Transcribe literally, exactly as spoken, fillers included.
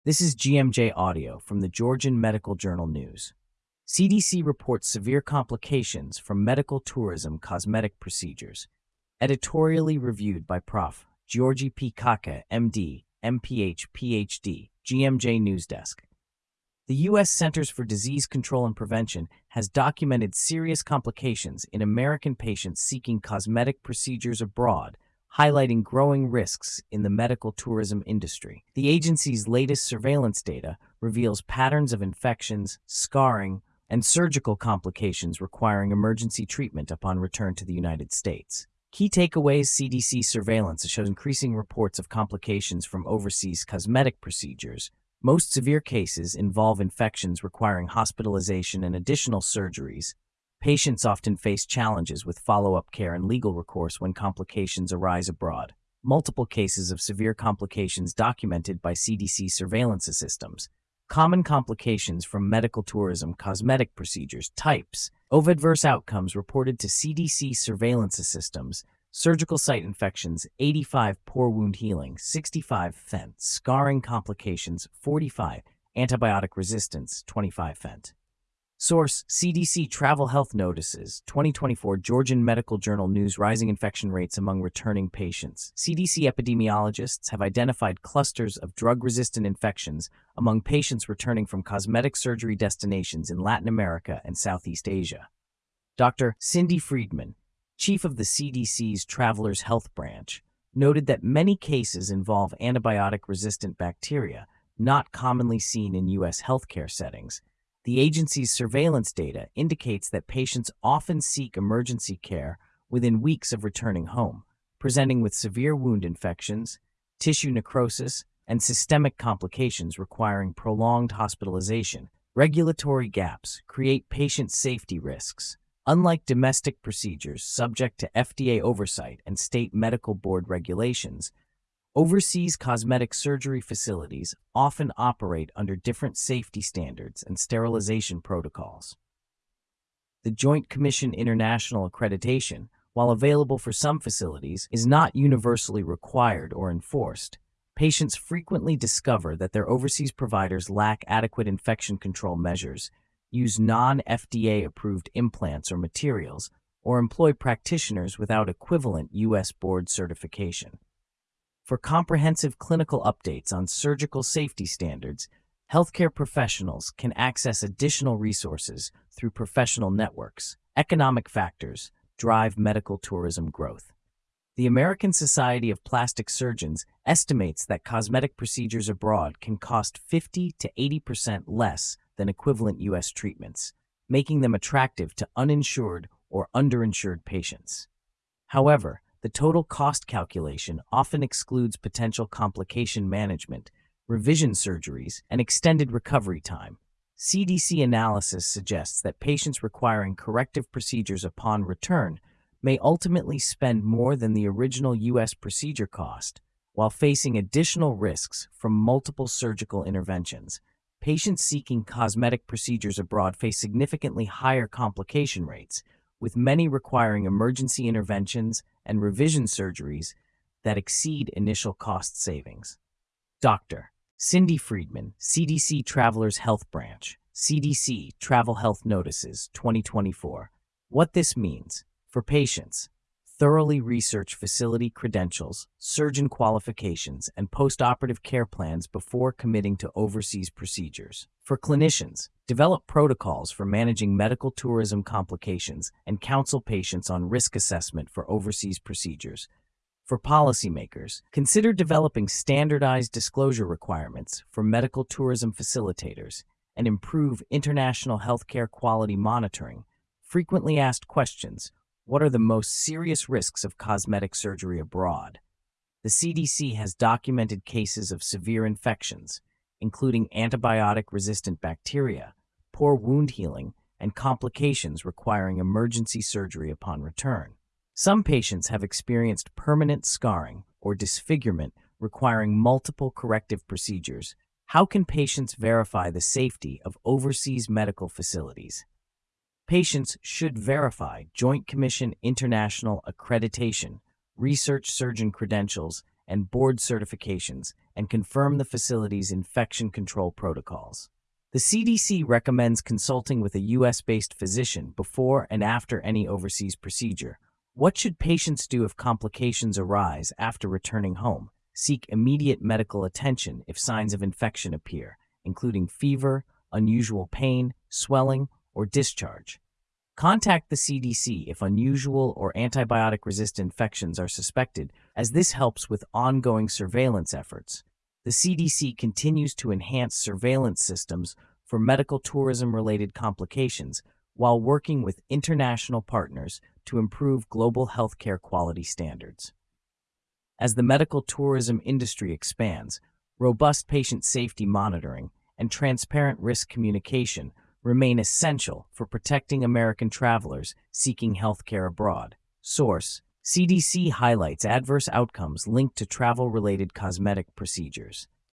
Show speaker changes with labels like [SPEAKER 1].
[SPEAKER 1] This is G M J Audio from the Georgian Medical Journal News. C D C reports severe complications from medical tourism cosmetic procedures. Editorially reviewed by Professor Georgi P. Kaka, M D, M P H, P H D, G M J News Desk. The U S Centers for Disease Control and Prevention has documented serious complications in American patients seeking cosmetic procedures abroad, highlighting growing risks in the medical tourism industry. The agency's latest surveillance data reveals patterns of infections, scarring, and surgical complications requiring emergency treatment upon return to the United States. Key takeaways: C D C surveillance shows increasing reports of complications from overseas cosmetic procedures. Most severe cases involve infections requiring hospitalization and additional surgeries. Patients often face challenges with follow-up care and legal recourse when complications arise abroad. Multiple cases of severe complications documented by C D C surveillance systems. Common complications from medical tourism cosmetic procedures types of adverse outcomes reported to C D C surveillance systems: surgical site infections, eighty-five; poor wound healing, sixty-five percent; scarring complications, forty-five; antibiotic resistance, twenty-five percent. Source: C D C Travel Health Notices, twenty twenty-four Georgian Medical Journal News. Rising infection rates among returning patients. C D C epidemiologists have identified clusters of drug-resistant infections among patients returning from cosmetic surgery destinations in Latin America and Southeast Asia. Doctor Cindy Friedman, chief of the C D C's Travelers Health Branch, noted that many cases involve antibiotic-resistant bacteria, not commonly seen in U S healthcare settings. The agency's surveillance data indicates that patients often seek emergency care within weeks of returning home, presenting with severe wound infections, tissue necrosis, and systemic complications requiring prolonged hospitalization. Regulatory gaps create patient safety risks. Unlike domestic procedures subject to F D A oversight and state medical board regulations, overseas cosmetic surgery facilities often operate under different safety standards and sterilization protocols. The Joint Commission International accreditation, while available for some facilities, is not universally required or enforced. Patients frequently discover that their overseas providers lack adequate infection control measures, use non-F D A-approved implants or materials, or employ practitioners without equivalent U S board certification. For comprehensive clinical updates on surgical safety standards, healthcare professionals can access additional resources through professional networks. Economic factors drive medical tourism growth. The American Society of Plastic Surgeons estimates that cosmetic procedures abroad can cost fifty to eighty percent less than equivalent U S treatments, making them attractive to uninsured or underinsured patients. However, the total cost calculation often excludes potential complication management, revision surgeries, and extended recovery time. C D C analysis suggests that patients requiring corrective procedures upon return may ultimately spend more than the original U S procedure cost, while facing additional risks from multiple surgical interventions. Patients seeking cosmetic procedures abroad face significantly higher complication rates, with many requiring emergency interventions and revision surgeries that exceed initial cost savings. Doctor Cindy Friedman, C D C Travelers Health Branch, C D C Travel Health Notices, twenty twenty-four. What this means for patients: thoroughly research facility credentials, surgeon qualifications, and post-operative care plans before committing to overseas procedures. For clinicians, develop protocols for managing medical tourism complications and counsel patients on risk assessment for overseas procedures. For policymakers, consider developing standardized disclosure requirements for medical tourism facilitators and improve international healthcare quality monitoring. Frequently asked questions: what are the most serious risks of cosmetic surgery abroad? The C D C has documented cases of severe infections, including antibiotic-resistant bacteria, poor wound healing, and complications requiring emergency surgery upon return. Some patients have experienced permanent scarring or disfigurement requiring multiple corrective procedures. How can patients verify the safety of overseas medical facilities? Patients should verify Joint Commission International accreditation, research surgeon credentials, and board certifications and confirm the facility's infection control protocols. The C D C recommends consulting with a U S-based physician before and after any overseas procedure. What should patients do if complications arise after returning home? Seek immediate medical attention if signs of infection appear, including fever, unusual pain, swelling, or discharge. Contact the C D C if unusual or antibiotic-resistant infections are suspected, as this helps with ongoing surveillance efforts. The C D C continues to enhance surveillance systems for medical tourism-related complications while working with international partners to improve global healthcare quality standards. As the medical tourism industry expands, robust patient safety monitoring and transparent risk communication remain essential for protecting American travelers seeking healthcare abroad. Source: C D C highlights adverse outcomes linked to travel-related cosmetic procedures.